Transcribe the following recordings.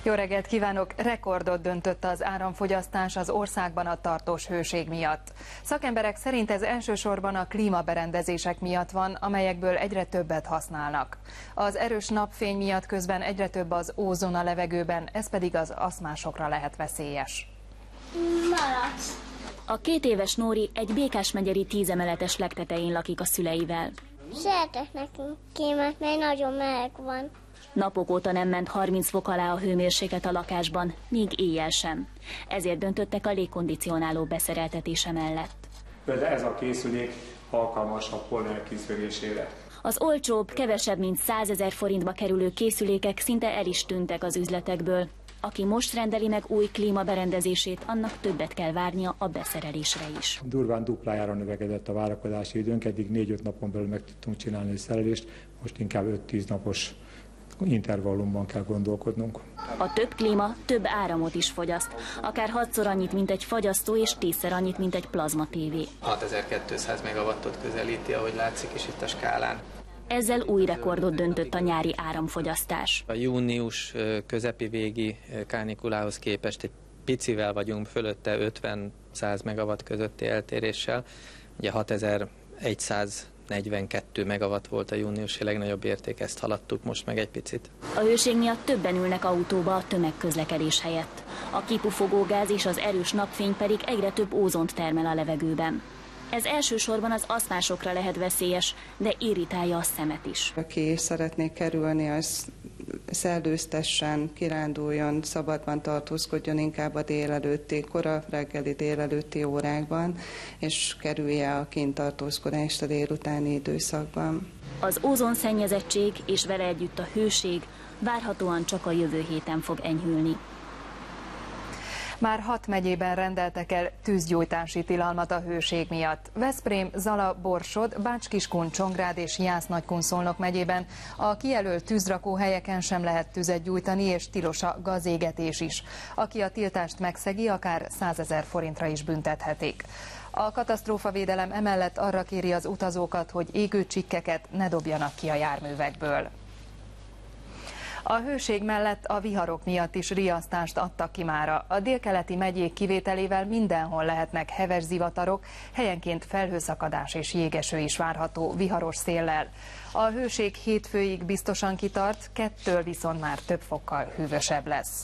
Jó reggelt kívánok! Rekordot döntött az áramfogyasztás az országban a tartós hőség miatt. Szakemberek szerint ez elsősorban a klímaberendezések miatt van, amelyekből egyre többet használnak. Az erős napfény miatt közben egyre több az ózon a levegőben, ez pedig az asztmásokra lehet veszélyes. Malac. A 2 éves Nóri egy Békás-megyeri 10 emeletes legtetején lakik a szüleivel. Szeretek nekünk kémet, mert nagyon meleg van. Napok óta nem ment 30 fok alá a hőmérséklet a lakásban, még éjjel sem. Ezért döntöttek a légkondicionáló beszereltetése mellett. De ez a készülék alkalmas a pollen kiszűrésére. Az olcsóbb, kevesebb mint 100 000 forintba kerülő készülékek szinte el is tűntek az üzletekből. Aki most rendeli meg új klímaberendezését, annak többet kell várnia a beszerelésre is. Durván duplájára növekedett a várakozási időnk, eddig 4-5 napon belül meg tudtunk csinálni a szerelést, most inkább 5-10 napos intervallumban kell gondolkodnunk. A több klíma több áramot is fogyaszt, akár 6-szor annyit, mint egy fagyasztó, és 10-szer annyit, mint egy plazma tévé. 6200 megawattot közelíti, ahogy látszik is itt a skálán. Ezzel új rekordot döntött a nyári áramfogyasztás. A június közepi végi kánikulához képest egy picivel vagyunk fölötte 50-100 megawatt közötti eltéréssel. Ugye 6142 megawatt volt a júniusi legnagyobb érték, ezt haladtuk most meg egy picit. A hőség miatt többen ülnek autóba a tömegközlekedés helyett. A kipufogó gáz és az erős napfény pedig egyre több ózont termel a levegőben. Ez elsősorban az asztmásokra lehet veszélyes, de irritálja a szemet is. Aki szeretné kerülni, az szellőztessen, kiránduljon, szabadban tartózkodjon inkább a kora reggeli délelőtti órákban, és kerülje a kinttartózkodást a délutáni időszakban. Az ózonszennyezettség és vele együtt a hőség várhatóan csak a jövő héten fog enyhülni. Már 6 megyében rendeltek el tűzgyújtási tilalmat a hőség miatt. Veszprém, Zala, Borsod, Bács-Kiskun, Csongrád és Jász-Nagykun-Szolnok megyében a kijelölt tűzrakóhelyeken sem lehet tüzet gyújtani, és tilos a gazégetés is. Aki a tiltást megszegi, akár 100 000 forintra is büntethetik. A katasztrófavédelem emellett arra kéri az utazókat, hogy égő csikkeket ne dobjanak ki a járművekből. A hőség mellett a viharok miatt is riasztást adtak ki mára. A délkeleti megyék kivételével mindenhol lehetnek heves zivatarok, helyenként felhőszakadás és jégeső is várható viharos széllel. A hőség hétfőig biztosan kitart, kettől viszont már több fokkal hűvösebb lesz.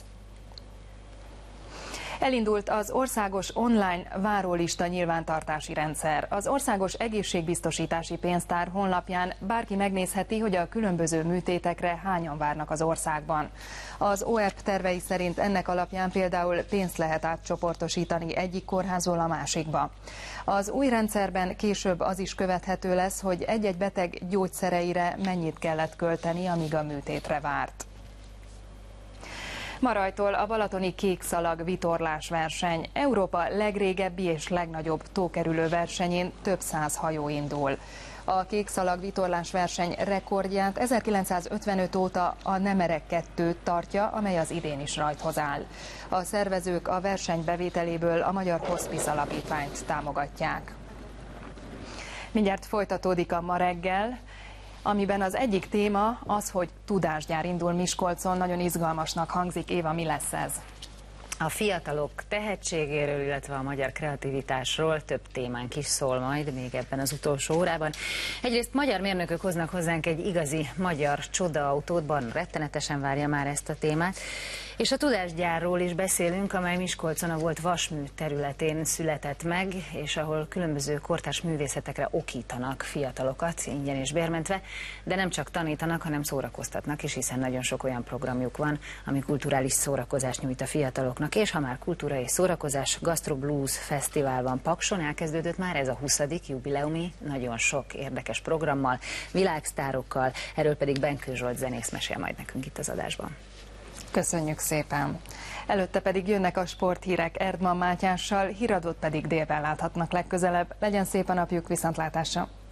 Elindult az országos online várólista nyilvántartási rendszer. Az Országos Egészségbiztosítási Pénztár honlapján bárki megnézheti, hogy a különböző műtétekre hányan várnak az országban. Az OEP tervei szerint ennek alapján például pénzt lehet átcsoportosítani egyik kórházból a másikba. Az új rendszerben később az is követhető lesz, hogy egy-egy beteg gyógyszereire mennyit kellett költeni, amíg a műtétre várt. Marajtól a balatoni kékszalag vitorlás verseny. Európa legrégebbi és legnagyobb tókerülő versenyén több 100 hajó indul. A kékszalag vitorlás verseny rekordját 1955 óta a Nemerek 2 tartja, amely az idén is rajthoz áll. A szervezők a verseny bevételéből a Magyar Hospice Alapítványt támogatják. Mindjárt folytatódik a Ma reggel, amiben az egyik téma az, hogy tudásgyár indul Miskolcon. Nagyon izgalmasnak hangzik. Éva, mi lesz ez? A fiatalok tehetségéről, illetve a magyar kreativitásról több témánk is szól majd még ebben az utolsó órában. Egyrészt magyar mérnökök hoznak hozzánk egy igazi magyar csodaautót, Barna rettenetesen várja már ezt a témát. És a tudásgyárról is beszélünk, amely Miskolcon a volt vasmű területén született meg, és ahol különböző kortárs művészetekre okítanak fiatalokat, ingyen és bérmentve, de nem csak tanítanak, hanem szórakoztatnak is, hiszen nagyon sok olyan programjuk van, ami kulturális szórakozást nyújt a fiataloknak, és ha már kultúra és szórakozás, Gastro Blues Fesztivál van Pakson, elkezdődött már ez a 20. jubileumi, nagyon sok érdekes programmal, világsztárokkal, erről pedig Benkő Zsolt zenész mesél majd nekünk itt az adásban. Köszönjük szépen! Előtte pedig jönnek a sporthírek Erdman Mátyással, híradót pedig délben láthatnak legközelebb. Legyen szép a napjuk, viszontlátásra!